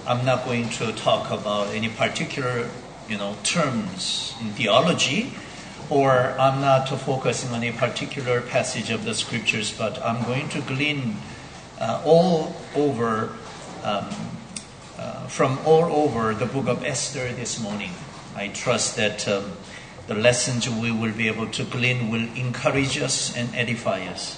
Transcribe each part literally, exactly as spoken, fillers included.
I'm not going to talk about any particular, you know, terms in theology, or I'm not focusing on a particular passage of the scriptures, but I'm going to glean uh, all over, um, uh, from all over the book of Esther this morning. I trust that um, the lessons we will be able to glean will encourage us and edify us.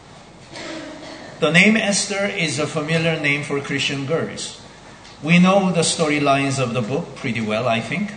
The name Esther is a familiar name for Christian girls. We know the storylines of the book pretty well, I think.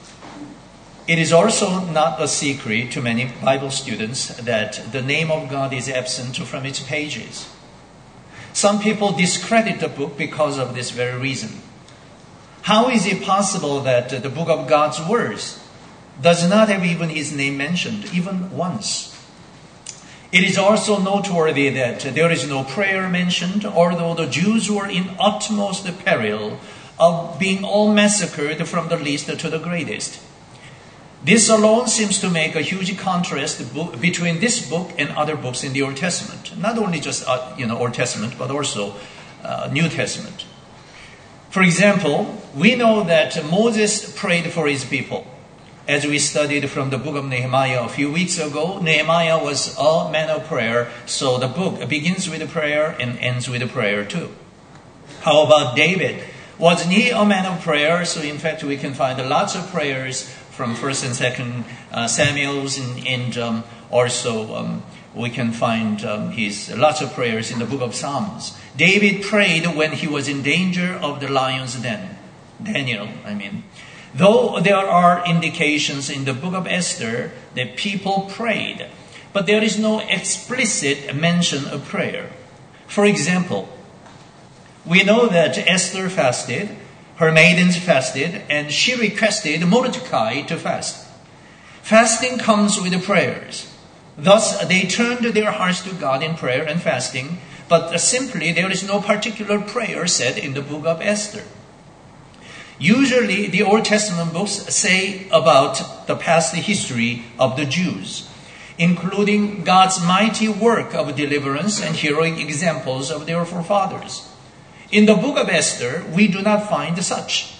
It is also not a secret to many Bible students that the name of God is absent from its pages. Some people discredit the book because of this very reason. How is it possible that the book of God's words does not have even his name mentioned, even once? It is also noteworthy that there is no prayer mentioned, although the Jews were in utmost peril of being all massacred from the least to the greatest. This alone seems to make a huge contrast between this book and other books in the Old Testament. Not only just uh, you know Old Testament, but also uh, New Testament. For example, we know that Moses prayed for his people. As we studied from the book of Nehemiah a few weeks ago, Nehemiah was a man of prayer, so the book begins with a prayer and ends with a prayer too. How about David? Wasn't he a man of prayer? So in fact, we can find lots of prayers from First and Second uh, Samuel's, and, and um, also um, we can find um, his lots of prayers in the book of Psalms. David prayed when he was in danger of the lion's den. Daniel, I mean. Though there are indications in the book of Esther that people prayed, but there is no explicit mention of prayer. For example, we know that Esther fasted, her maidens fasted, and she requested Mordecai to fast. Fasting comes with prayers. Thus, they turned their hearts to God in prayer and fasting, but simply there is no particular prayer said in the book of Esther. Usually, the Old Testament books say about the past history of the Jews, including God's mighty work of deliverance and heroic examples of their forefathers. In the book of Esther, we do not find such.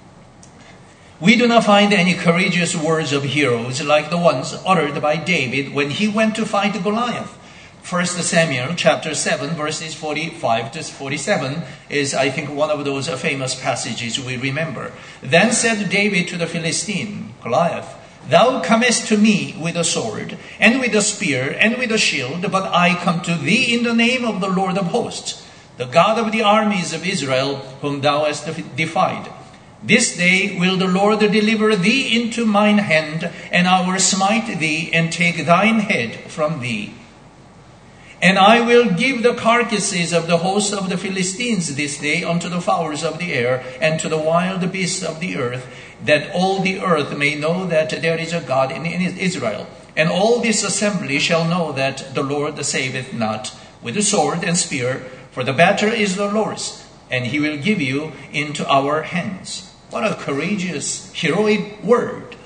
We do not find any courageous words of heroes like the ones uttered by David when he went to fight Goliath. First Samuel chapter seven, verses forty-five to forty-seven is, I think, one of those famous passages we remember. Then said David to the Philistine, Goliath, Thou comest to me with a sword, and with a spear, and with a shield, but I come to thee in the name of the Lord of hosts, the God of the armies of Israel, whom thou hast defied. This day will the Lord deliver thee into mine hand, and I will smite thee, and take thine head from thee. And I will give the carcasses of the host of the Philistines this day unto the fowls of the air, and to the wild beasts of the earth, that all the earth may know that there is a God in Israel. And all this assembly shall know that the Lord saveth not with the sword and spear, for the battle is the Lord's, and he will give you into our hands. What a courageous, heroic word.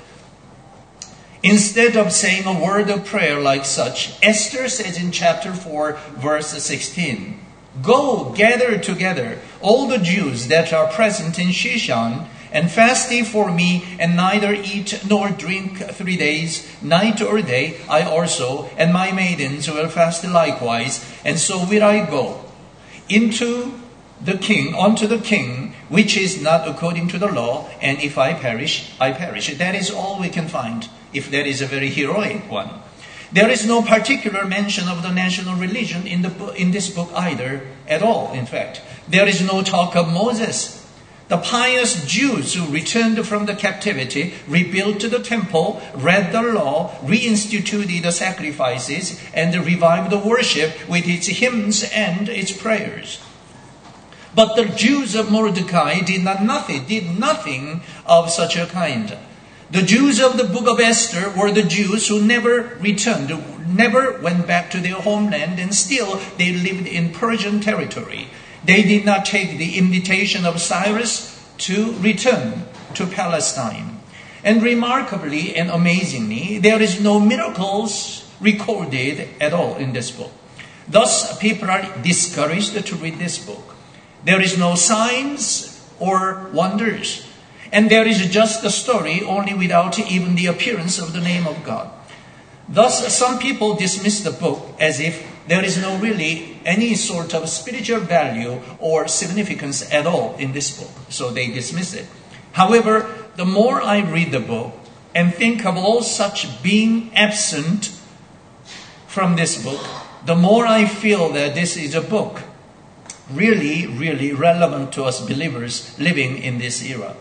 Instead of saying a word of prayer like such, Esther says in chapter four, verse sixteen, Go, gather together all the Jews that are present in Shushan, and fast ye for me, and neither eat nor drink three days, night or day. I also, and my maidens will fast likewise, and so will I go into the king, unto the king, which is not according to the law, and if I perish, I perish. That is all we can find, if that is a very heroic one. There is no particular mention of the national religion in the in this book either, at all, in fact. There is no talk of Moses. The pious Jews who returned from the captivity rebuilt the temple, read the law, reinstituted the sacrifices, and revived the worship with its hymns and its prayers. But the Jews of Mordecai did not nothing, did nothing of such a kind. The Jews of the book of Esther were the Jews who never returned, never went back to their homeland, and still they lived in Persian territory. They did not take the invitation of Cyrus to return to Palestine. And remarkably and amazingly, there is no miracles recorded at all in this book. Thus, people are discouraged to read this book. There is no signs or wonders. And there is just a story only without even the appearance of the name of God. Thus, some people dismiss the book as if there is no really any sort of spiritual value or significance at all in this book. So they dismiss it. However, the more I read the book and think of all such being absent from this book, the more I feel that this is a book really, really relevant to us believers living in this era.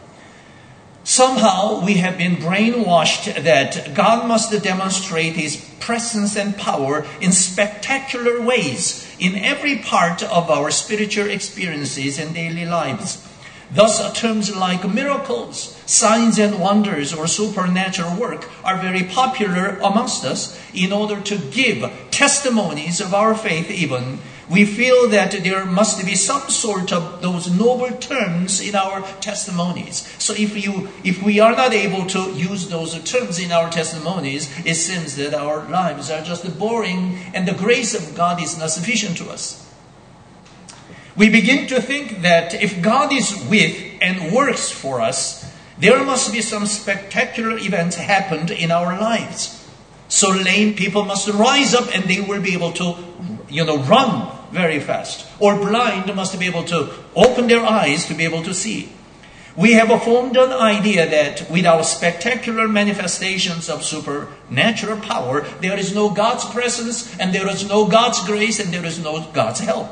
Somehow we have been brainwashed that God must demonstrate His presence and power in spectacular ways in every part of our spiritual experiences and daily lives. Thus, terms like miracles, signs and wonders, or supernatural work are very popular amongst us in order to give testimonies of our faith even. We feel that there must be some sort of those noble terms in our testimonies. So if you, if we are not able to use those terms in our testimonies, it seems that our lives are just boring and the grace of God is not sufficient to us. We begin to think that if God is with and works for us, there must be some spectacular events happened in our lives. So lame people must rise up and they will be able to, you know, run very fast. Or blind must be able to open their eyes to be able to see. We have formed an idea that without spectacular manifestations of supernatural power, there is no God's presence and there is no God's grace and there is no God's help.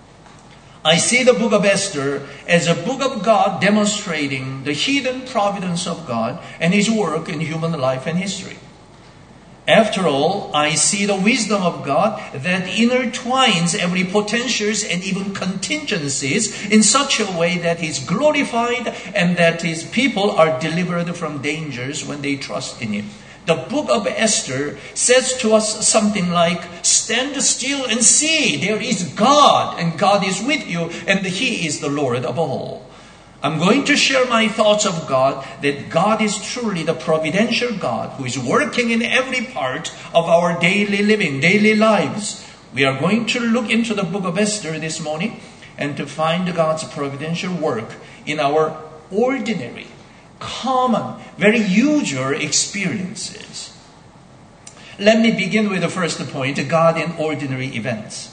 I see the book of Esther as a book of God demonstrating the hidden providence of God and His work in human life and history. After all, I see the wisdom of God that intertwines every potentials and even contingencies in such a way that He is glorified and that His people are delivered from dangers when they trust in Him. The book of Esther says to us something like, stand still and see, there is God, and God is with you, and He is the Lord of all. I'm going to share my thoughts of God, that God is truly the providential God who is working in every part of our daily living, daily lives. We are going to look into the book of Esther this morning and to find God's providential work in our ordinary, common, very usual experiences. Let me begin with the first point, God in ordinary events.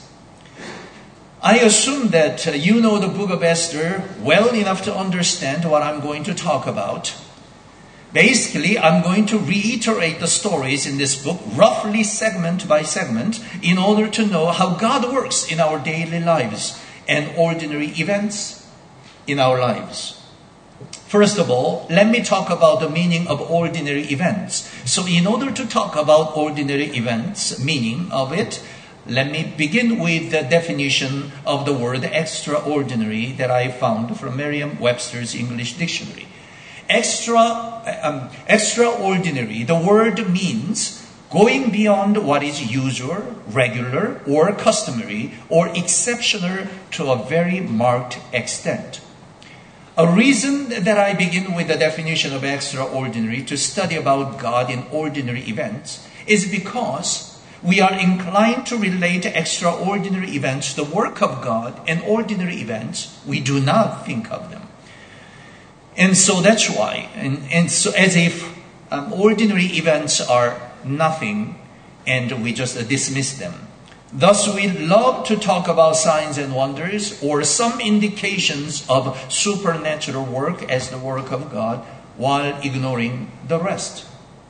I assume that you know the book of Esther well enough to understand what I'm going to talk about. Basically, I'm going to reiterate the stories in this book, roughly segment by segment, in order to know how God works in our daily lives and ordinary events in our lives. First of all, let me talk about the meaning of ordinary events. So in order to talk about ordinary events, meaning of it, let me begin with the definition of the word extraordinary that I found from Merriam-Webster's English Dictionary. Extra, um, extraordinary, the word means going beyond what is usual, regular, or customary, or exceptional to a very marked extent. A reason that I begin with the definition of extraordinary to study about God in ordinary events is because we are inclined to relate extraordinary events to the work of God, and ordinary events, we do not think of them. And so that's why, and, and so as if um, ordinary events are nothing and we just uh, dismiss them. Thus, we love to talk about signs and wonders or some indications of supernatural work as the work of God while ignoring the rest.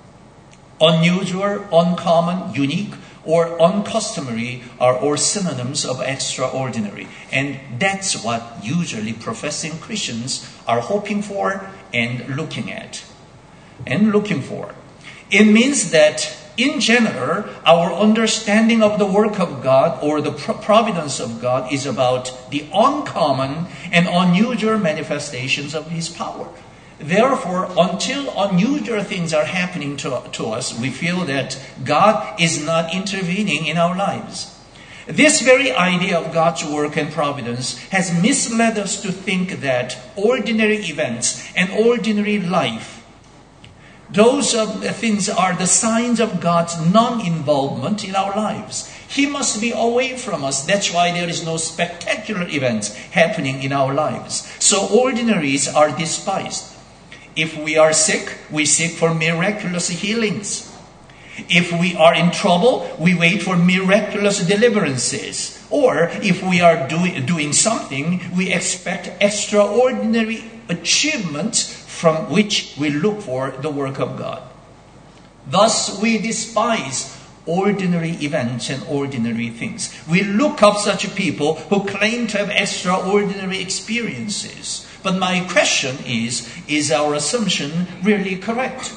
Unusual, uncommon, unique, or uncustomary are all synonyms of extraordinary. And that's what usually professing Christians are hoping for and looking at. And looking for. It means that in general, our understanding of the work of God or the providence of God is about the uncommon and unusual manifestations of His power. Therefore, until unusual things are happening to, to us, we feel that God is not intervening in our lives. This very idea of God's work and providence has misled us to think that ordinary events and ordinary life Those uh, things are the signs of God's non-involvement in our lives. He must be away from us. That's why there is no spectacular events happening in our lives. So ordinaries are despised. If we are sick, we seek for miraculous healings. If we are in trouble, we wait for miraculous deliverances. Or if we are do- doing something, we expect extraordinary achievements from which we look for the work of God. Thus, we despise ordinary events and ordinary things. We look up such people who claim to have extraordinary experiences. But my question is, is our assumption really correct?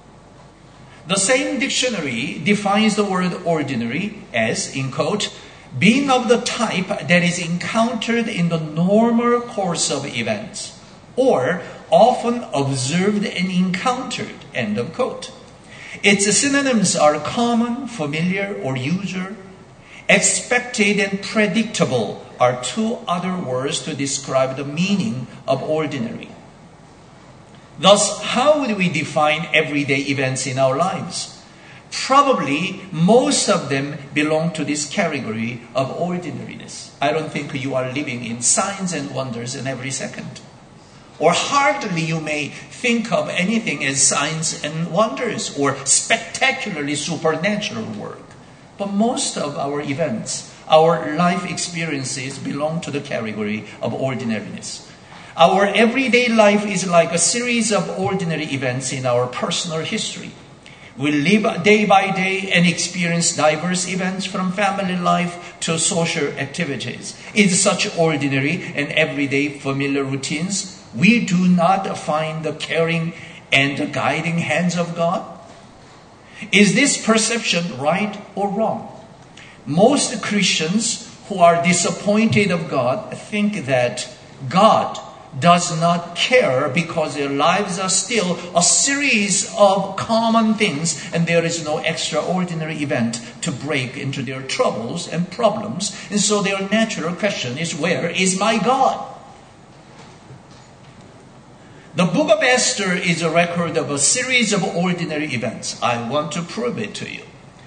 The same dictionary defines the word ordinary as, in quote, being of the type that is encountered in the normal course of events, or often observed and encountered, end of quote. Its synonyms are common, familiar, or usual. Expected and predictable are two other words to describe the meaning of ordinary. Thus, how would we define everyday events in our lives? Probably most of them belong to this category of ordinariness. I don't think you are living in signs and wonders in every second. Or hardly you may think of anything as signs and wonders or spectacularly supernatural work. But most of our events, our life experiences belong to the category of ordinariness. Our everyday life is like a series of ordinary events in our personal history. We live day by day and experience diverse events from family life to social activities. In such ordinary and everyday familiar routines, we do not find the caring and the guiding hands of God. Is this perception right or wrong? Most Christians who are disappointed of God think that God does not care because their lives are still a series of common things and there is no extraordinary event to break into their troubles and problems. And so their natural question is, where is my God? The book of Esther is a record of a series of ordinary events. I want to prove it to you.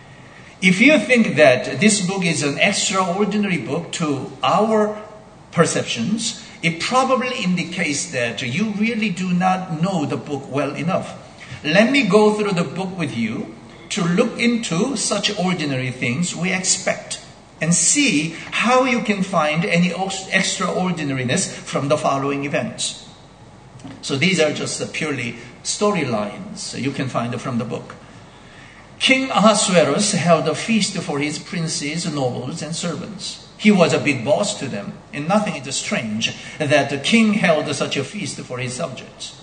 If you think that this book is an extraordinary book to our perceptions, it probably indicates that you really do not know the book well enough. Let me go through the book with you to look into such ordinary things we expect and see how you can find any extraordinariness from the following events. So these are just purely storylines you can find from the book. King Ahasuerus held a feast for his princes, nobles, and servants. He was a big boss to them, and nothing is strange that the king held such a feast for his subjects.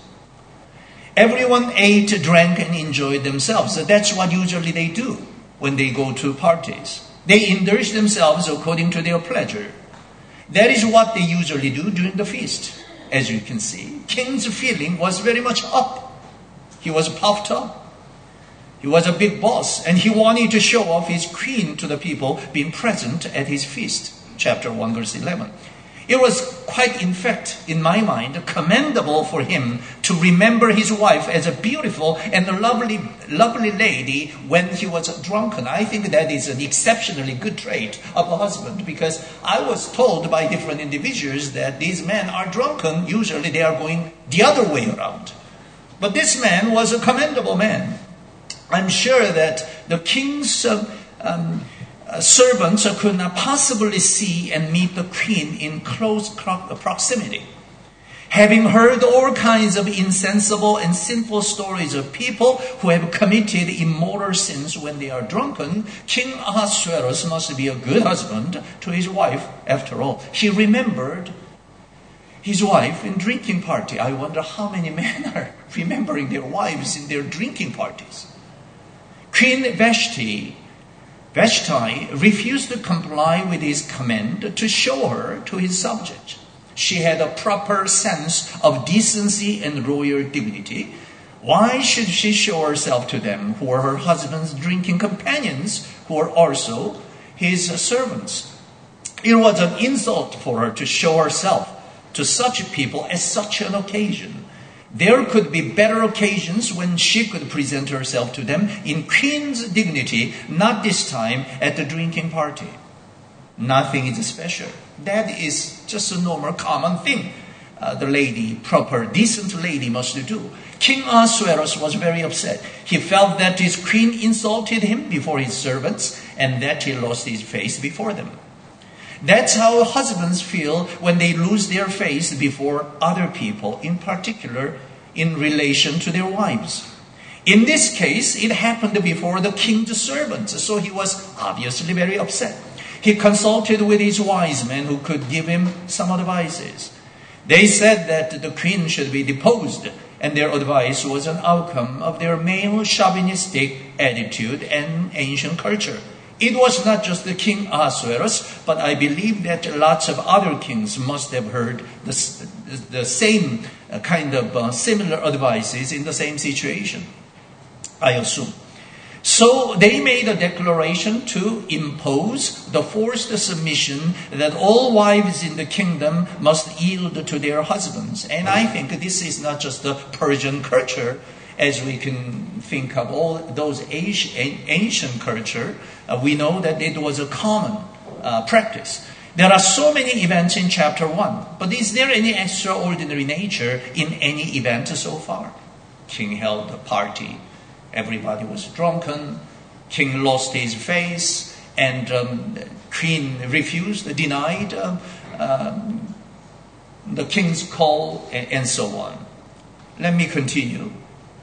Everyone ate, drank, and enjoyed themselves. So that's what usually they do when they go to parties. They indulge themselves according to their pleasure. That is what they usually do during the feast. As you can see, king's feeling was very much up. He was puffed up. He was a big boss, and he wanted to show off his queen to the people being present at his feast. Chapter one, verse eleven. It was quite, in fact, in my mind, commendable for him to remember his wife as a beautiful and a lovely, lovely lady when he was drunken. I think that is an exceptionally good trait of a husband, because I was told by different individuals that these men are drunken. Usually they are going the other way around. But this man was a commendable man. I'm sure that the king's um, um, uh, servants could not possibly see and meet the queen in close proximity. Having heard all kinds of insensible and sinful stories of people who have committed immoral sins when they are drunken, King Ahasuerus must be a good husband to his wife after all. He remembered his wife in drinking party. I wonder how many men are remembering their wives in their drinking parties. Queen Vashti, Vashti refused to comply with his command to show her to his subjects. She had a proper sense of decency and royal dignity. Why should she show herself to them who were her husband's drinking companions, who were also his servants? It was an insult for her to show herself to such people at such an occasion. There could be better occasions when she could present herself to them in queen's dignity, not this time at the drinking party. Nothing is special. That is just a normal, common thing. Uh, the lady, proper, decent lady must do. King Ahasuerus was very upset. He felt that his queen insulted him before his servants and that he lost his face before them. That's how husbands feel when they lose their face before other people, in particular in relation to their wives. In this case, it happened before the king's servants, so he was obviously very upset. He consulted with his wise men who could give him some advices. They said that the queen should be deposed, and their advice was an outcome of their male chauvinistic attitude and ancient culture. It was not just the King Ahasuerus, but I believe that lots of other kings must have heard the, the same kind of uh, similar advices in the same situation, I assume. So they made a declaration to impose the forced submission that all wives in the kingdom must yield to their husbands. And I think this is not just the Persian culture, as we can think of all those ancient culture. Uh, we know that it was a common uh, practice. There are so many events in chapter one, but is there any extraordinary nature in any event so far? King held a party. Everybody was drunken. King lost his face, and um, queen refused, denied um, um, the king's call, and, and so on. Let me continue.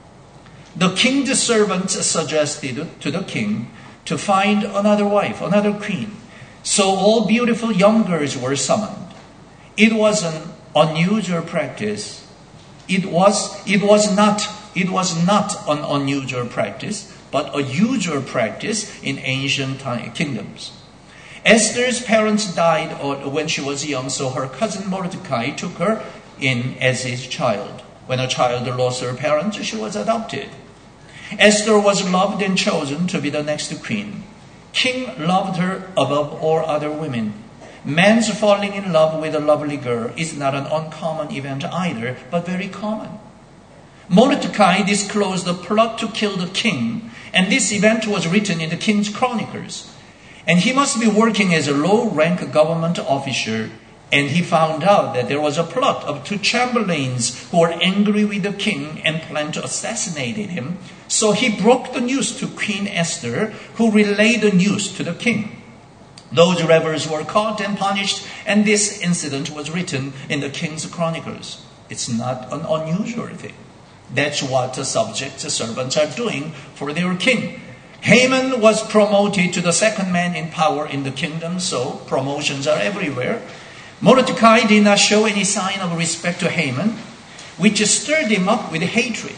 The king's servant suggested to the king to find another wife, another queen. So all beautiful young girls were summoned. It was an unusual practice. It was, it was not It was not an unusual practice, but a usual practice in ancient kingdoms. Esther's parents died when she was young, so her cousin Mordecai took her in as his child. When a child lost her parents, she was adopted. Esther was loved and chosen to be the next queen. King loved her above all other women. Man's falling in love with a lovely girl is not an uncommon event either, but very common. Mordecai disclosed a plot to kill the king, and this event was written in the King's Chronicles. And he must be working as a low-rank government officer, and he found out that there was a plot of two chamberlains who were angry with the king and planned to assassinate him. So he broke the news to Queen Esther, who relayed the news to the king. Those rebels were caught and punished, and this incident was written in the King's Chronicles. It's not an unusual thing. That's what the subjects, the servants are doing for their king. Haman was promoted to the second man in power in the kingdom, so promotions are everywhere. Mordecai did not show any sign of respect to Haman, which stirred him up with hatred.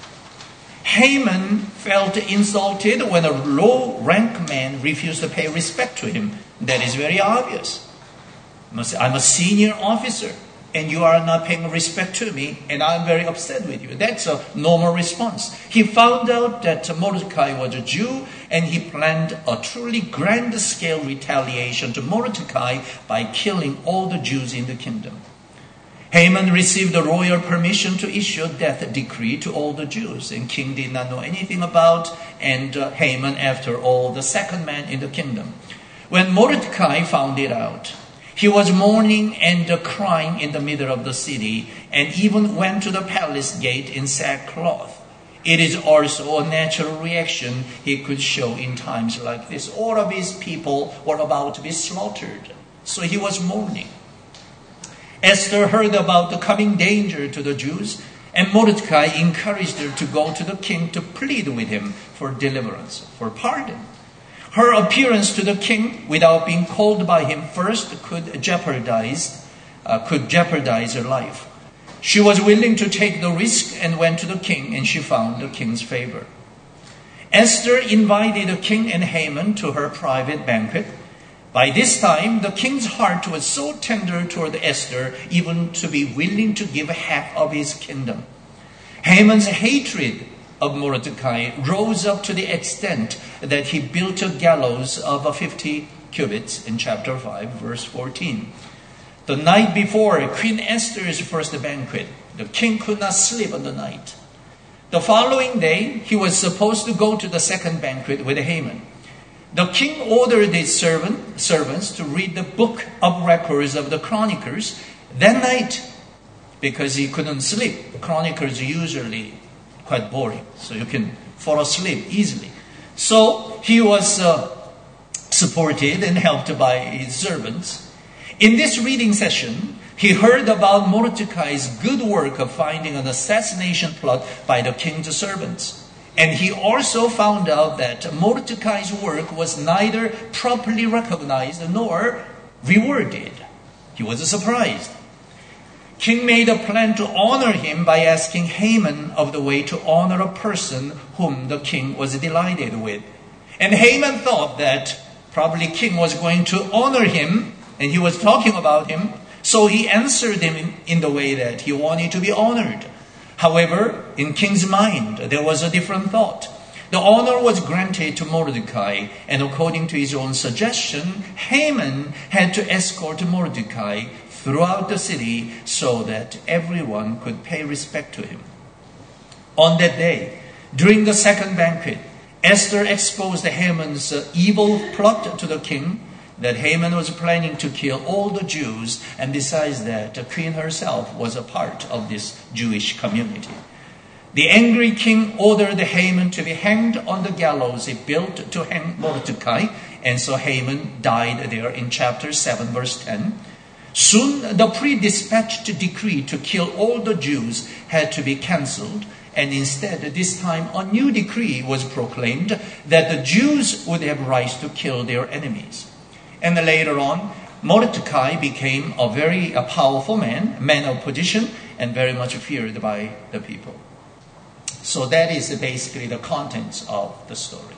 Haman felt insulted when a low-rank man refused to pay respect to him. That is very obvious. I'm a senior officer, and you are not paying respect to me, and I'm very upset with you. That's a normal response. He found out that Mordecai was a Jew, and he planned a truly grand-scale retaliation to Mordecai by killing all the Jews in the kingdom. Haman received the royal permission to issue a death decree to all the Jews, and king did not know anything about, and uh, Haman, after all, the second man in the kingdom. When Mordecai found it out, he was mourning and crying in the middle of the city, and even went to the palace gate in sackcloth. It is also a natural reaction he could show in times like this. All of his people were about to be slaughtered, so he was mourning. Esther heard about the coming danger to the Jews, and Mordecai encouraged her to go to the king to plead with him for deliverance, for pardon. Her appearance to the king without being called by him first could jeopardize, uh, could jeopardize her life. She was willing to take the risk and went to the king, and she found the king's favor. Esther invited the king and Haman to her private banquet. By this time, the king's heart was so tender toward Esther, even to be willing to give half of his kingdom. Haman's hatred of Mordecai rose up to the extent that he built a gallows of fifty cubits in chapter five, verse fourteen. The night before Queen Esther's first banquet, The king could not sleep on the night. The following day, he was supposed to go to the second banquet with Haman. The king ordered his servant, servants to read the book of records of the chroniclers that night because he couldn't sleep. Chroniclers are usually quite boring, so you can fall asleep easily. So he was uh, supported and helped by his servants. In this reading session, he heard about Mordecai's good work of finding an assassination plot by the king's servants. And he also found out that Mordecai's work was neither properly recognized nor rewarded. He was surprised. King made a plan to honor him by asking Haman of the way to honor a person whom the king was delighted with. And Haman thought that probably king was going to honor him, and he was talking about him. So he answered him in the way that he wanted to be honored. However, in king's mind, there was a different thought. The honor was granted to Mordecai, and according to his own suggestion, Haman had to escort Mordecai throughout the city so that everyone could pay respect to him. On that day, during the second banquet, Esther exposed Haman's evil plot to the king, that Haman was planning to kill all the Jews, and besides that, the queen herself was a part of this Jewish community. The angry king ordered Haman to be hanged on the gallows he built to hang Mordecai, and so Haman died there in chapter seven, verse ten. Soon the pre-dispatched decree to kill all the Jews had to be cancelled, and instead this time a new decree was proclaimed that the Jews would have rights to kill their enemies. And later on, Mordecai became a very a powerful man, man of position, and very much feared by the people. So that is basically the contents of the story.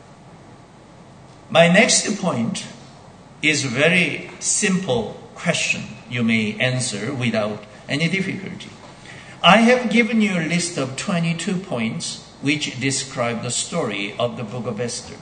My next point is a very simple question you may answer without any difficulty. I have given you a list of twenty-two points which describe the story of the book of Esther.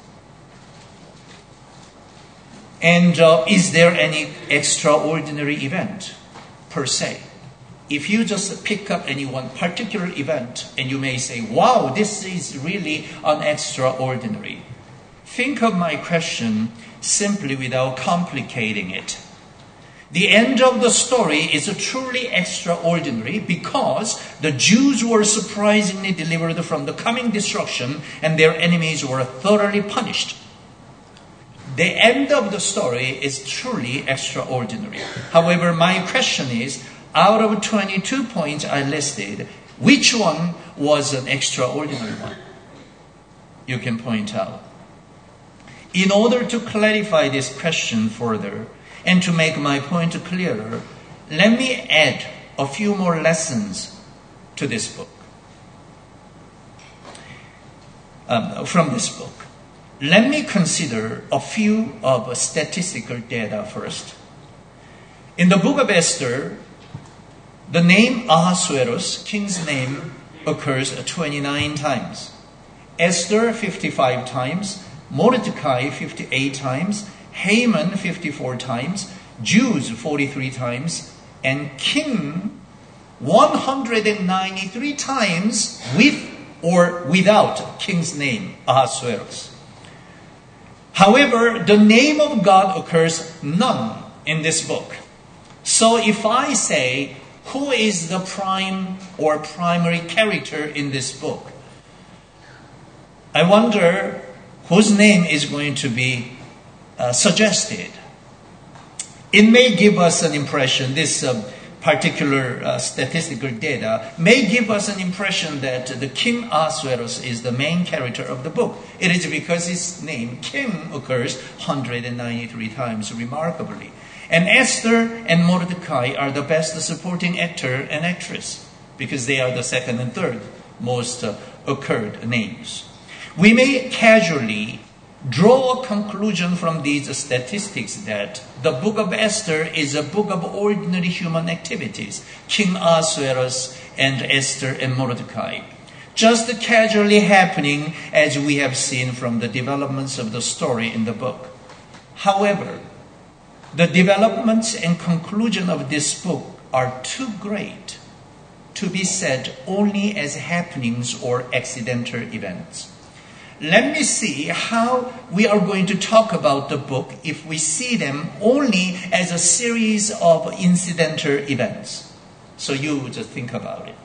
And uh, is there any extraordinary event per se? If you just pick up any one particular event and you may say, wow, this is really an extraordinary. Think of my question simply without complicating it. The end of the story is truly extraordinary because the Jews were surprisingly delivered from the coming destruction and their enemies were thoroughly punished. The end of the story is truly extraordinary. However, my question is, out of twenty-two points I listed, which one was an extraordinary one? You can point out. In order to clarify this question further and to make my point clearer, let me add a few more lessons to this book, um, from this book. Let me consider a few of statistical data first. In the book of Esther, the name Ahasuerus, king's name, occurs twenty-nine times. Esther, fifty-five times. Mordecai, fifty-eight times. Haman, fifty-four times. Jews, forty-three times. And king, one hundred ninety-three times with or without king's name, Ahasuerus. However, the name of God occurs none in this book. So if I say, who is the prime or primary character in this book? I wonder whose name is going to be uh, suggested. It may give us an impression, this uh, particular uh, statistical data may give us an impression that the King Ahasuerus is the main character of the book. It is because his name, King, occurs one hundred ninety-three times remarkably. And Esther and Mordecai are the best supporting actor and actress because they are the second and third most uh, occurred names. We may casually draw a conclusion from these statistics that the book of Esther is a book of ordinary human activities, King Ahasuerus and Esther and Mordecai, just casually happening as we have seen from the developments of the story in the book. However, the developments and conclusion of this book are too great to be said only as happenings or accidental events. Let me see how we are going to talk about the book if we see them only as a series of incidental events. So you just think about it.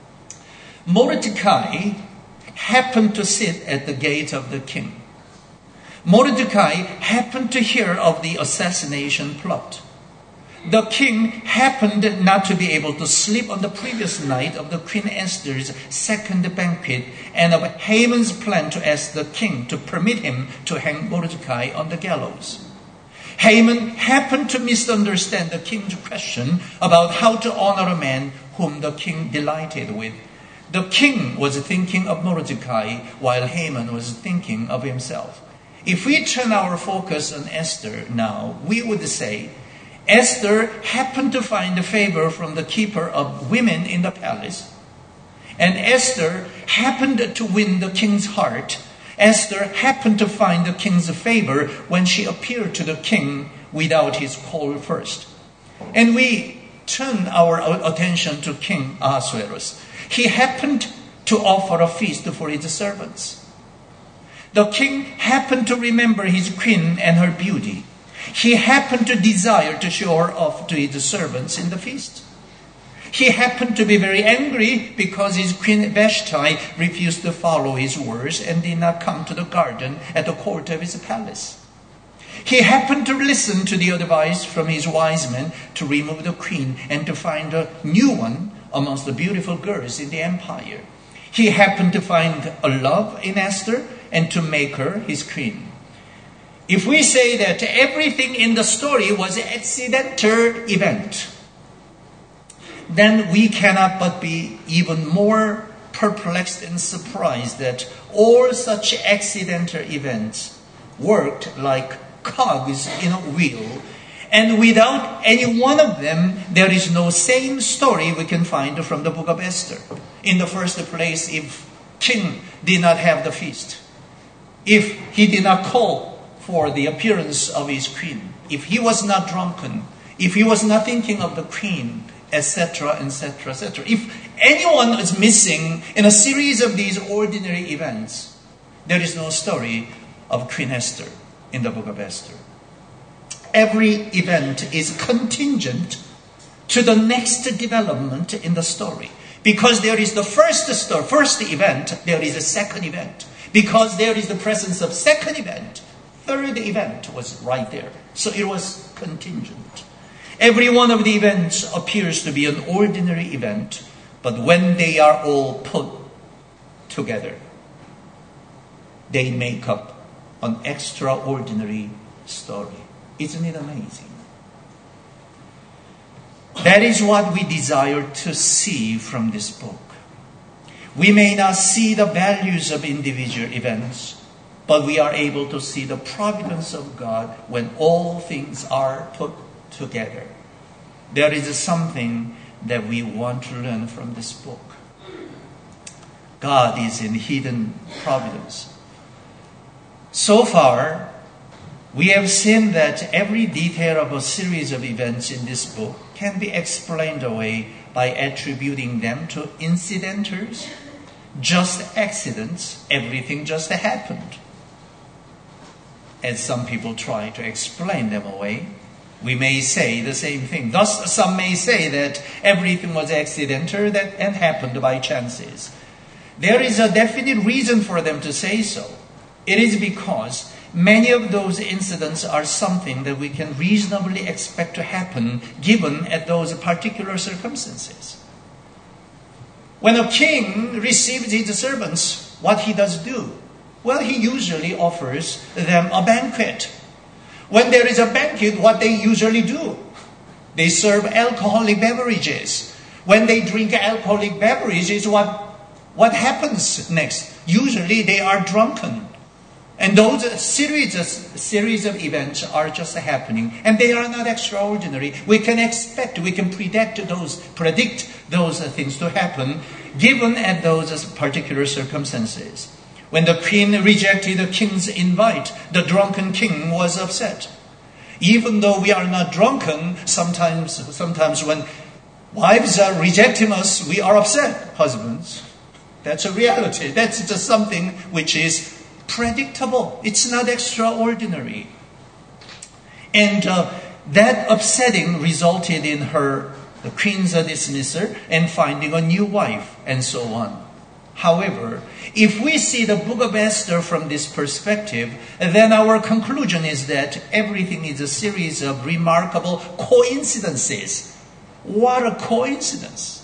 Mordecai happened to sit at the gate of the king. Mordecai happened to hear of the assassination plot. The king happened not to be able to sleep on the previous night of the Queen Esther's second banquet and of Haman's plan to ask the king to permit him to hang Mordecai on the gallows. Haman happened to misunderstand the king's question about how to honor a man whom the king delighted with. The king was thinking of Mordecai while Haman was thinking of himself. If we turn our focus on Esther now, we would say, Esther happened to find favor from the keeper of women in the palace. And Esther happened to win the king's heart. Esther happened to find the king's favor when she appeared to the king without his call first. And we turn our attention to King Ahasuerus. He happened to offer a feast for his servants. The king happened to remember his queen and her beauty. He happened to desire to show her off to his servants in the feast. He happened to be very angry because his queen Vashti refused to follow his words and did not come to the garden at the court of his palace. He happened to listen to the advice from his wise men to remove the queen and to find a new one amongst the beautiful girls in the empire. He happened to find a love in Esther and to make her his queen. If we say that everything in the story was an accidental event, then we cannot but be even more perplexed and surprised that all such accidental events worked like cogs in a wheel, and without any one of them, there is no same story we can find from the book of Esther. In the first place, if king did not have the feast, if he did not call for the appearance of his queen, if he was not drunken, if he was not thinking of the queen, et cetera, et cetera, et cetera. If anyone is missing in a series of these ordinary events, there is no story of Queen Esther in the book of Esther. Every event is contingent to the next development in the story. Because there is the first story, first event, there is a second event. Because there is the presence of second event, third event was right there. So it was contingent. Every one of the events appears to be an ordinary event, but when they are all put together, they make up an extraordinary story. Isn't it amazing? That is what we desire to see from this book. We may not see the values of individual events, but we are able to see the providence of God when all things are put together. There is something that we want to learn from this book. God is in hidden providence. So far, we have seen that every detail of a series of events in this book can be explained away by attributing them to incidentals, just accidents, everything just happened. As some people try to explain them away, we may say the same thing. Thus, some may say that everything was accidental that, and happened by chances. There is a definite reason for them to say so. It is because many of those incidents are something that we can reasonably expect to happen given at those particular circumstances. When a king receives his servants, what he does do? Well, he usually offers them a banquet. When there is a banquet, what they usually do? They serve alcoholic beverages. When they drink alcoholic beverages, what, what happens next? Usually they are drunken. And those series of, series of events are just happening. And they are not extraordinary. We can expect, we can predict those, predict those things to happen given at those particular circumstances. When the queen rejected the king's invite, the drunken king was upset. Even though we are not drunken, sometimes, sometimes when Wives are rejecting us, we are upset. Husbands, that's a reality. That's just something which is predictable. It's not extraordinary. And uh, that upsetting resulted in her, the queen's dismissal, and finding a new wife, and so on. However, if we see the book of Esther from this perspective, then our conclusion is that everything is a series of remarkable coincidences. What a coincidence!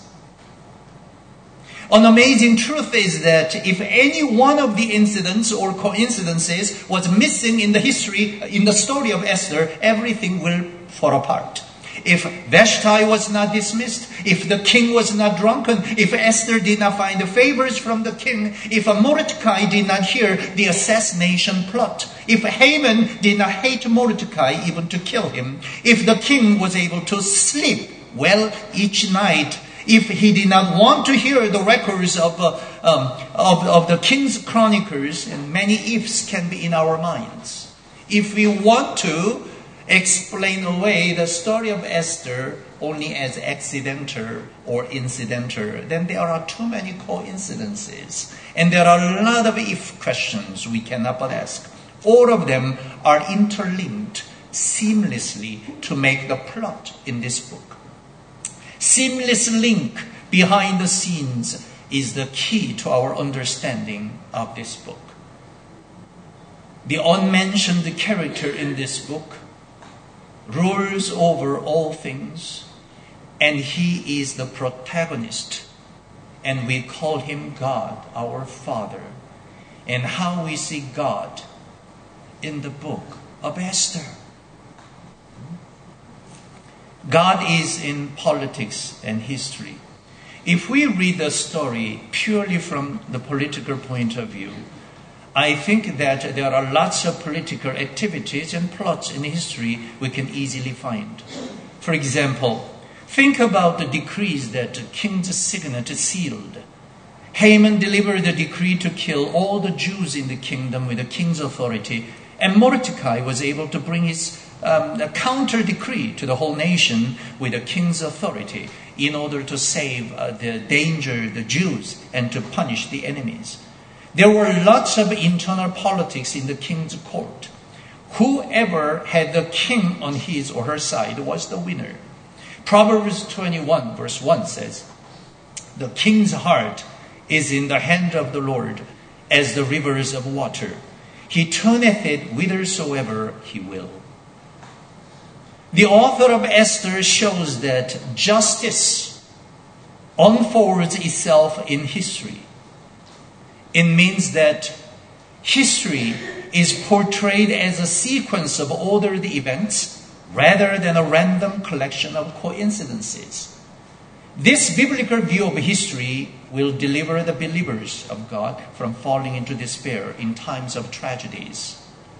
An amazing truth is that if any one of the incidents or coincidences was missing in the history, in the story of Esther, everything will fall apart. If Vashti was not dismissed, if the king was not drunken, if Esther did not find favors from the king, if Mordecai did not hear the assassination plot, if Haman did not hate Mordecai even to kill him, if the king was able to sleep well each night, if he did not want to hear the records of, uh, um, of, of the king's chronicles, and many ifs can be in our minds. If we want to explain away the story of Esther only as accidental or incidental, then there are too many coincidences. And there are a lot of if questions we cannot but ask. All of them are interlinked seamlessly to make the plot in this book. Seamless link behind the scenes is the key to our understanding of this book. The unmentioned character in this book rules over all things, and he is the protagonist, and we call him God, our Father. And how we see God in the book of Esther. God is in politics and history. If we read the story purely from the political point of view, I think that there are lots of political activities and plots in history we can easily find. For example, think about the decrees that the king's signet sealed. Haman delivered the decree to kill all the Jews in the kingdom with the king's authority, and Mordecai was able to bring his um, a counter decree to the whole nation with the king's authority in order to save uh, the danger, the Jews, and to punish the enemies. There were lots of internal politics in the king's court. Whoever had the king on his or her side was the winner. Proverbs twenty-one verse one says, "The king's heart is in the hand of the Lord, as the rivers of water. He turneth it whithersoever he will." The author of Esther shows that justice unfolds itself in history. It means that history is portrayed as a sequence of ordered events rather than a random collection of coincidences. This biblical view of history will deliver the believers of God from falling into despair in times of tragedies.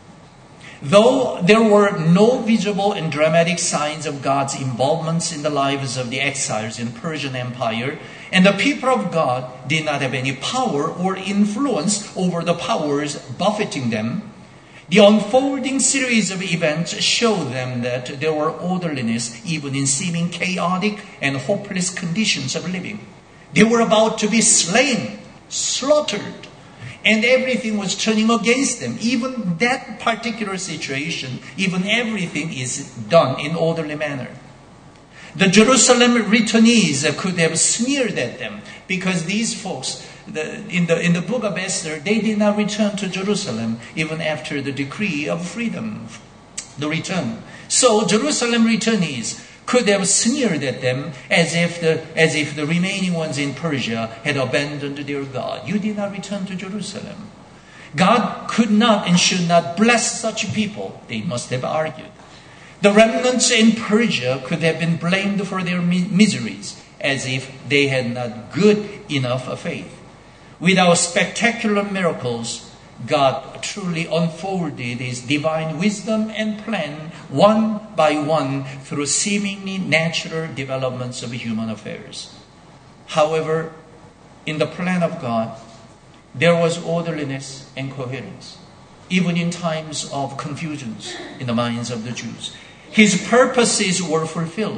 Though there were no visible and dramatic signs of God's involvement in the lives of the exiles in Persian Empire, and the people of God did not have any power or influence over the powers buffeting them, the unfolding series of events showed them that there were orderliness even in seeming chaotic and hopeless conditions of living. They were about to be slain, slaughtered, and everything was turning against them. Even that particular situation, even everything is done in orderly manner. The Jerusalem returnees could have sneered at them because these folks, the, in, the, in the book of Esther, they did not return to Jerusalem even after the decree of freedom, the return. So Jerusalem returnees could have sneered at them as if the as if the remaining ones in Persia had abandoned their God. You did not return to Jerusalem. God could not and should not bless such people, they must have argued. The remnants in Persia could have been blamed for their miseries, as if they had not good enough faith. Without spectacular miracles, God truly unfolded His divine wisdom and plan one by one through seemingly natural developments of human affairs. However, in the plan of God, there was orderliness and coherence, even in times of confusions in the minds of the Jews. His purposes were fulfilled.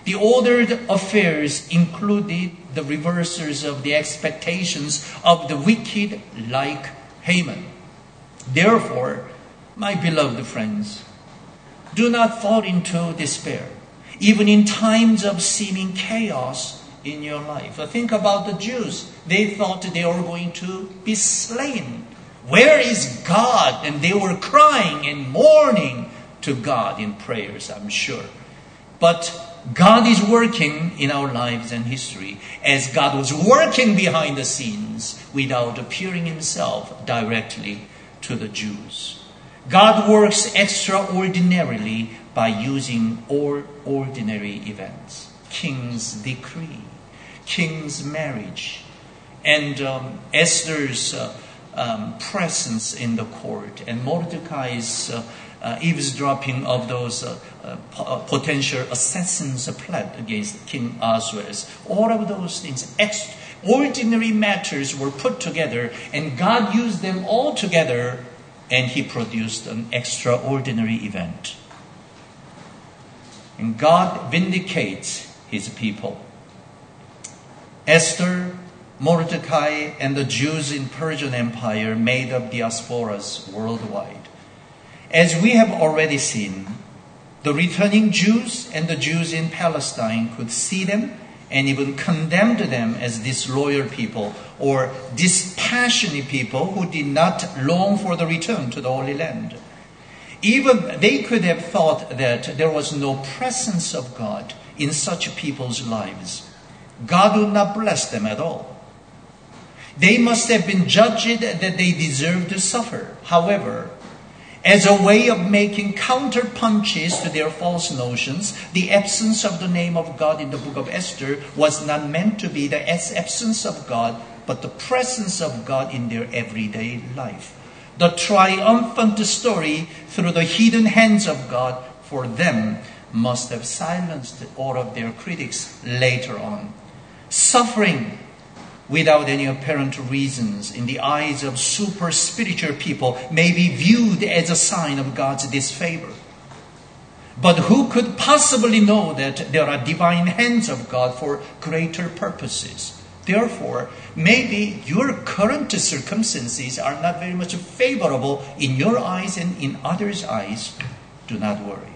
The ordered affairs included the reversals of the expectations of the wicked like Haman. Therefore, my beloved friends, do not fall into despair, even in times of seeming chaos in your life. Think about the Jews. They thought they were going to be slain. Where is God? And they were crying and mourning to God in prayers, I'm sure. But God is working in our lives and history, as God was working behind the scenes without appearing himself directly to the Jews. God works extraordinarily by using all ordinary events. King's decree, king's marriage, and um, Esther's uh, um, presence in the court, and Mordecai's uh, uh, eavesdropping of those uh, uh, potential assassins' plot against King Ahasuerus. All of those things, extraordinary matters were put together, and God used them all together, and he produced an extraordinary event. And God vindicates his people. Esther, Mordecai, and the Jews in Persian Empire made up diasporas worldwide. As we have already seen, the returning Jews and the Jews in Palestine could see them and even condemned them as disloyal people or dispassionate people who did not long for the return to the Holy Land. Even they could have thought that there was no presence of God in such people's lives. God would not bless them at all. They must have been judged that they deserved to suffer. However, as a way of making counter punches to their false notions, the absence of the name of God in the book of Esther was not meant to be the absence of God, but the presence of God in their everyday life. The triumphant story through the hidden hands of God for them must have silenced all of their critics later on. Suffering without any apparent reasons in the eyes of super spiritual people may be viewed as a sign of God's disfavor. But who could possibly know that there are divine hands of God for greater purposes? Therefore, maybe your current circumstances are not very much favorable in your eyes and in others' eyes. Do not worry.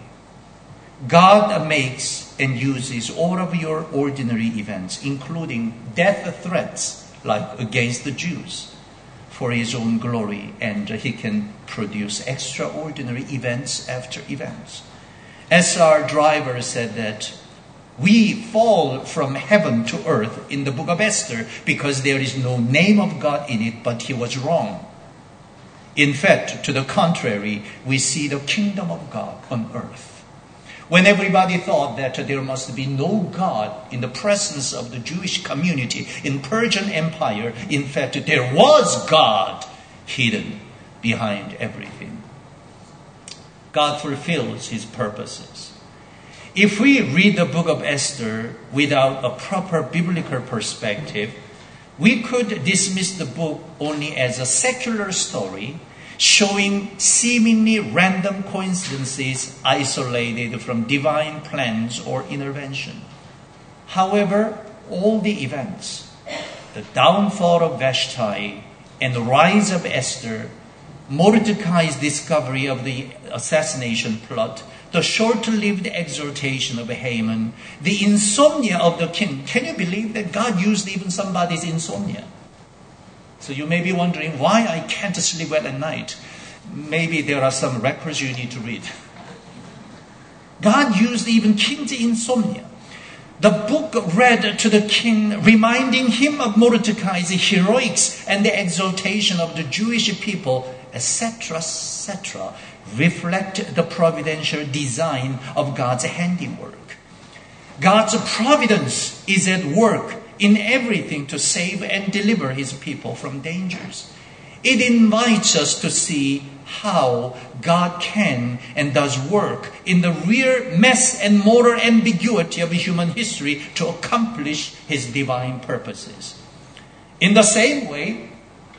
God makes and uses all of your ordinary events, including death threats like against the Jews, for his own glory, and he can produce extraordinary events after events. S R Driver said that we fall from heaven to earth in the book of Esther because there is no name of God in it, but he was wrong. In fact, to the contrary, we see the kingdom of God on earth. When everybody thought that there must be no God in the presence of the Jewish community in Persian Empire, in fact, there was God hidden behind everything. God fulfills his purposes. If we read the book of Esther without a proper biblical perspective, we could dismiss the book only as a secular story showing seemingly random coincidences isolated from divine plans or intervention. However, all the events, the downfall of Vashti and the rise of Esther, Mordecai's discovery of the assassination plot, the short-lived exhortation of Haman, the insomnia of the king. Can you believe that God used even somebody's insomnia? So you may be wondering why I can't sleep well at night. Maybe there are some records you need to read. God used even king's insomnia. The book read to the king, reminding him of Mordecai's heroics and the exaltation of the Jewish people, et cetera, et cetera, reflect the providential design of God's handiwork. God's providence is at work in everything to save and deliver his people from dangers. It invites us to see how God can and does work in the real mess and moral ambiguity of human history to accomplish his divine purposes. In the same way,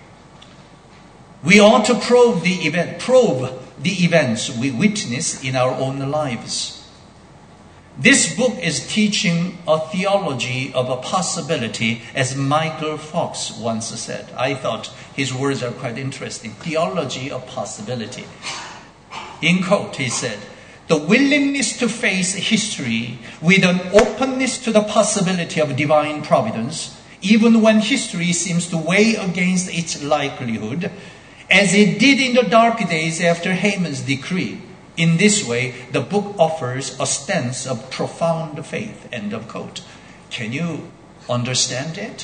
we ought to probe the event, probe the events we witness in our own lives. This book is teaching a theology of a possibility, as Michael Fox once said. I thought his words are quite interesting. Theology of possibility. In quote, he said, "The willingness to face history with an openness to the possibility of divine providence, even when history seems to weigh against its likelihood, as it did in the dark days after Haman's decree. In this way, the book offers a stance of profound faith." End of quote. Can you understand it?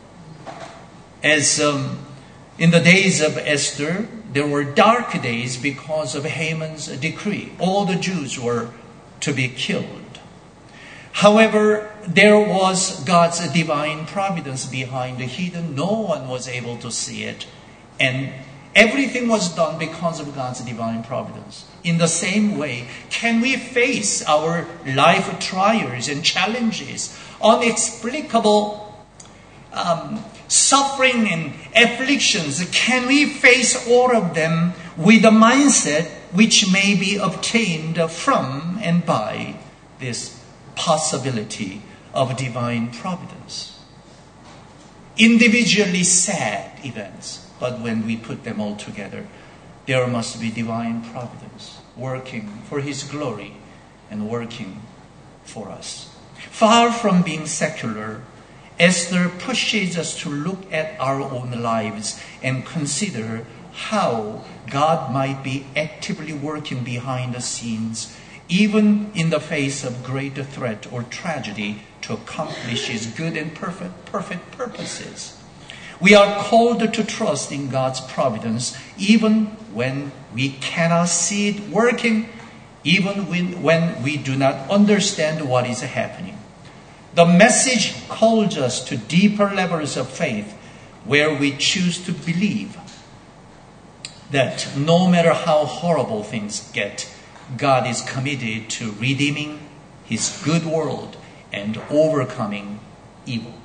As um, in the days of Esther, there were dark days because of Haman's decree. All the Jews were to be killed. However, there was God's divine providence behind the hidden. No one was able to see it. And everything was done because of God's divine providence. In the same way, can we face our life trials and challenges, inexplicable um, suffering and afflictions? Can we face all of them with a mindset which may be obtained from and by this possibility of divine providence? Individually sad events, but when we put them all together, there must be divine providence working for His glory and working for us. Far from being secular, Esther pushes us to look at our own lives and consider how God might be actively working behind the scenes, even in the face of great threat or tragedy, to accomplish His good and perfect, perfect purposes. We are called to trust in God's providence even when we cannot see it working, even when, when we do not understand what is happening. The message calls us to deeper levels of faith where we choose to believe that no matter how horrible things get, God is committed to redeeming His good world and overcoming evil.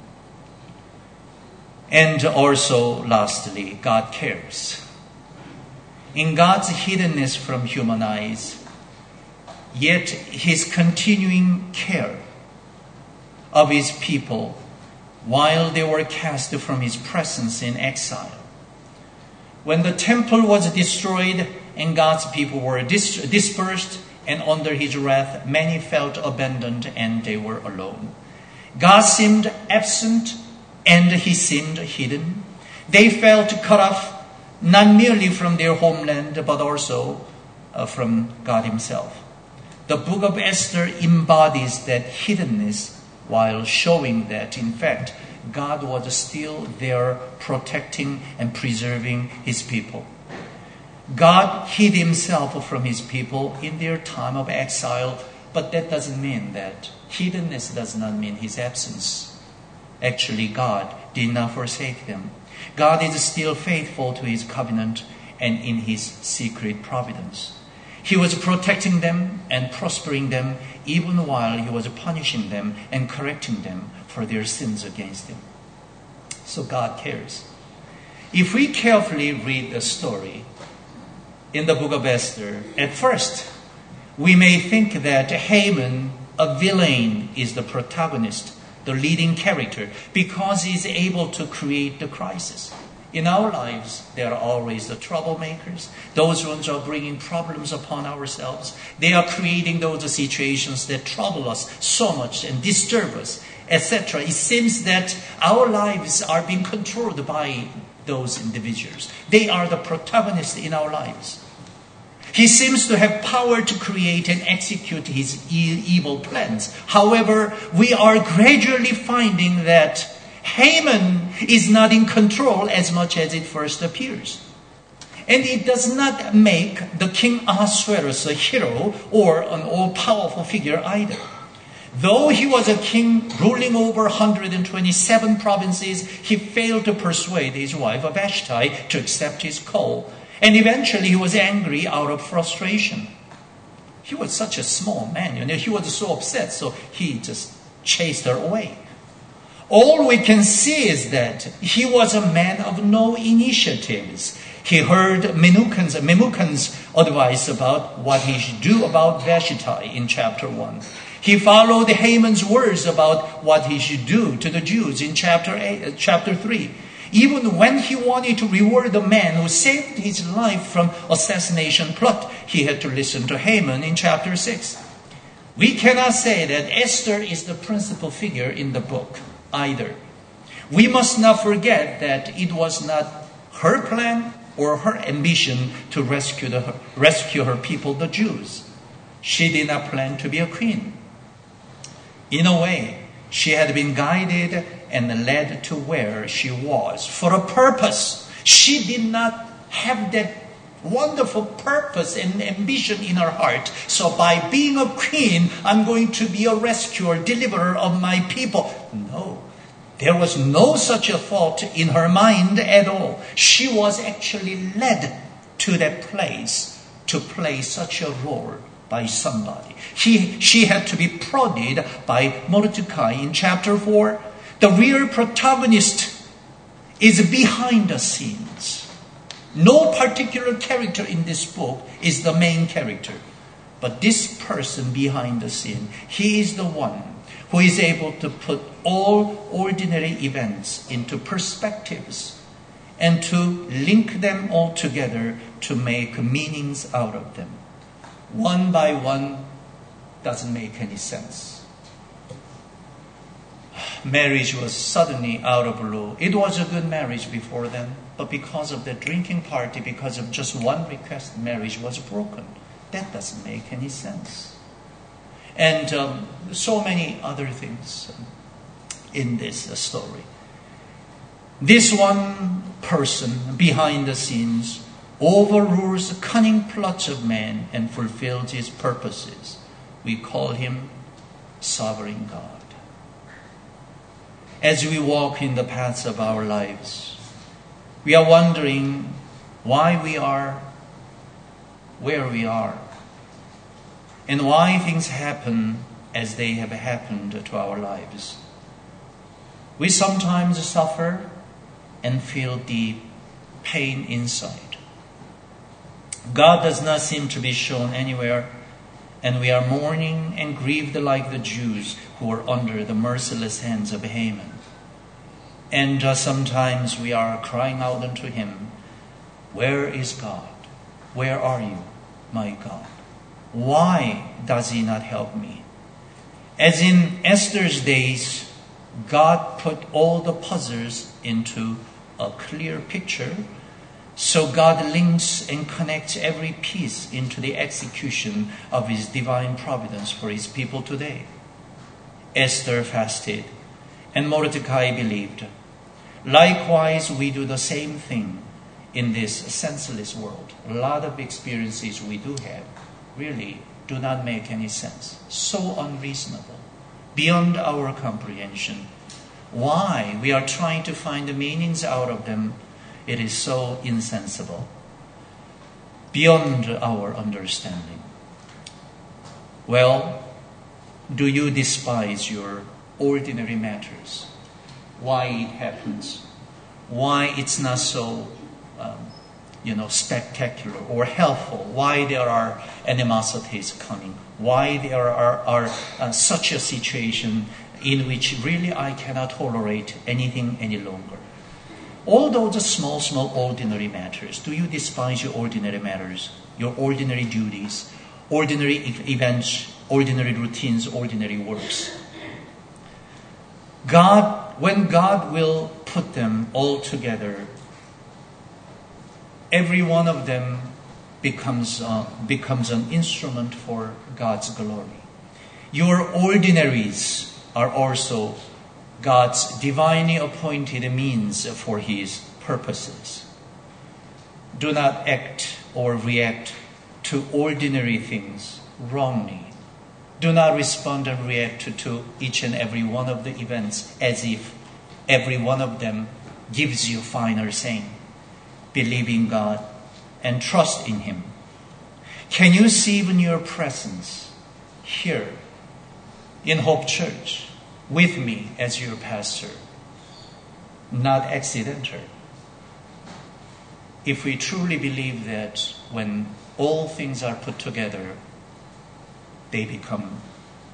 And also, lastly, God cares. In God's hiddenness from human eyes, yet His continuing care of His people while they were cast from His presence in exile. When the temple was destroyed and God's people were dis- dispersed and under His wrath, many felt abandoned and they were alone. God seemed absent and He seemed hidden. They felt cut off not merely from their homeland but also uh, from God Himself. The book of Esther embodies that hiddenness while showing that, in fact, God was still there protecting and preserving His people. God hid Himself from His people in their time of exile, but that doesn't mean that. Hiddenness does not mean His absence. Actually, God did not forsake them. God is still faithful to His covenant and in His secret providence. He was protecting them and prospering them even while He was punishing them and correcting them for their sins against Him. So God cares. If we carefully read the story in the book of Esther, at first we may think that Haman, a villain, is the protagonist, the leading character, because he is able to create the crisis. In our lives, there are always the troublemakers. Those ones are bringing problems upon ourselves. They are creating those situations that trouble us so much and disturb us, et cetera. It seems that our lives are being controlled by those individuals. They are the protagonists in our lives. He seems to have power to create and execute his e- evil plans. However, we are gradually finding that Haman is not in control as much as it first appears. And it does not make the King Ahasuerus a hero or an all-powerful figure either. Though he was a king ruling over one hundred twenty-seven provinces, he failed to persuade his wife Vashti to accept his call. And eventually he was angry out of frustration. He was such a small man, you know, he was so upset, so he just chased her away. All we can see is that he was a man of no initiatives. He heard Memucan's, Memucan's advice about what he should do about Vashti in chapter one. He followed Haman's words about what he should do to the Jews in chapter eight, chapter three. Even when he wanted to reward the man who saved his life from assassination plot, he had to listen to Haman in chapter six. We cannot say that Esther is the principal figure in the book either. We must not forget that it was not her plan or her ambition to rescue, the, rescue her people, the Jews. She did not plan to be a queen. In a way, she had been guided and led to where she was for a purpose. She did not have that wonderful purpose and ambition in her heart. So by being a queen, I'm going to be a rescuer, deliverer of my people. No, there was no such a thought in her mind at all. She was actually led to that place to play such a role by somebody. He, she had to be prodded by Mordecai in chapter four. The real protagonist is behind the scenes. No particular character in this book is the main character. But this person behind the scene, he is the one who is able to put all ordinary events into perspectives and to link them all together to make meanings out of them. One by one doesn't make any sense. Marriage was suddenly out of blue. It was a good marriage before then, but because of the drinking party, because of just one request, marriage was broken. That doesn't make any sense. And um, so many other things in this uh, story. This one person behind the scenes overrules the cunning plots of man and fulfills his purposes. We call him Sovereign God. As we walk in the paths of our lives, we are wondering why we are where we are and why things happen as they have happened to our lives. We sometimes suffer and feel deep pain inside. God does not seem to be shown anywhere, and we are mourning and grieved like the Jews who were under the merciless hands of Haman. And uh, sometimes we are crying out unto him, "Where is God? Where are you, my God? Why does he not help me?" As in Esther's days, God put all the puzzles into a clear picture. So God links and connects every piece into the execution of his divine providence for his people today. Esther fasted, and Mordecai believed. Likewise, we do the same thing in this senseless world. A lot of experiences we do have really do not make any sense. So unreasonable, beyond our comprehension. Why we are trying to find the meanings out of them, it is so insensible, beyond our understanding. Well, do you despise your ordinary matters? Why it happens? Why it's not so, um, you know, spectacular or helpful? Why there are animosities coming? Why there are, are uh, such a situation in which really I cannot tolerate anything any longer? All those small, small ordinary matters. Do you despise your ordinary matters, your ordinary duties, ordinary events, ordinary routines, ordinary works? God, when God will put them all together, every one of them becomes uh, becomes an instrument for God's glory. Your ordinaries are also God's divinely appointed means for his purposes. Do not act or react to ordinary things wrongly. Do not respond and react to, to each and every one of the events as if every one of them gives you final saying. Believe in God and trust in him. Can you see even your presence here in Hope Church with me as your pastor? Not accidental. If we truly believe that when all things are put together, they become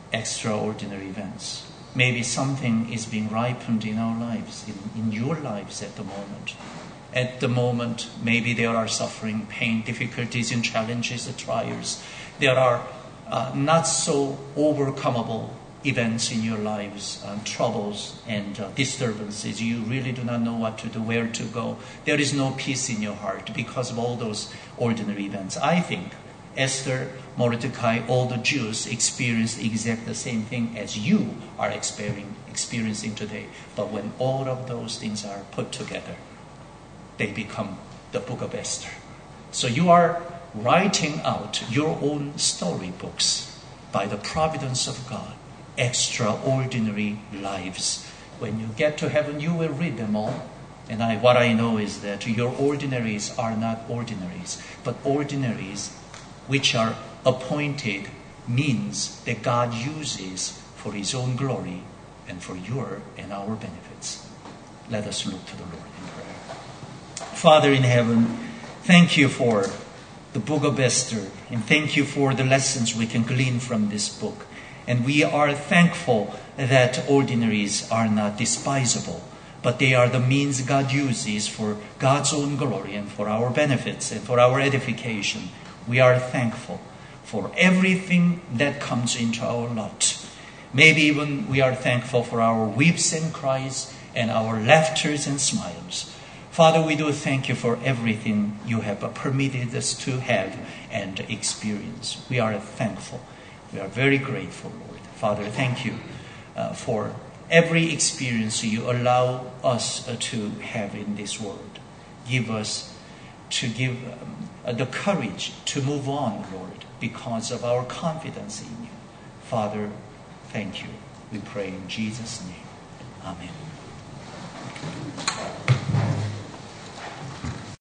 extraordinary events. Maybe something is being ripened in our lives, in, in your lives at the moment. At the moment, maybe there are suffering, pain, difficulties, and challenges, and trials. There are uh, not so overcomable events in your lives, um, troubles and uh, disturbances. You really do not know what to do, where to go. There is no peace in your heart because of all those ordinary events. I think Esther, Mordecai, all the Jews experienced exactly the same thing as you are experiencing, experiencing today. But when all of those things are put together, they become the book of Esther. So you are writing out your own storybooks by the providence of God. Extraordinary lives. When you get to heaven, you will read them all. And I, what I know is that your ordinaries are not ordinaries, but ordinaries which are appointed means that God uses for His own glory and for your and our benefits. Let us look to the Lord in prayer. Father in heaven, thank you for the book of Esther, and thank you for the lessons we can glean from this book. And we are thankful that ordinaries are not despisable, but they are the means God uses for God's own glory and for our benefits and for our edification. We are thankful for everything that comes into our lot. Maybe even we are thankful for our weeps and cries and our laughters and smiles. Father, we do thank you for everything you have permitted us to have and experience. We are thankful. We are very grateful, Lord. Father, thank you uh, for every experience you allow us uh, to have in this world. Give us to give um, uh, the courage to move on, Lord, because of our confidence in you. Father, thank you. We pray in Jesus' name. Amen.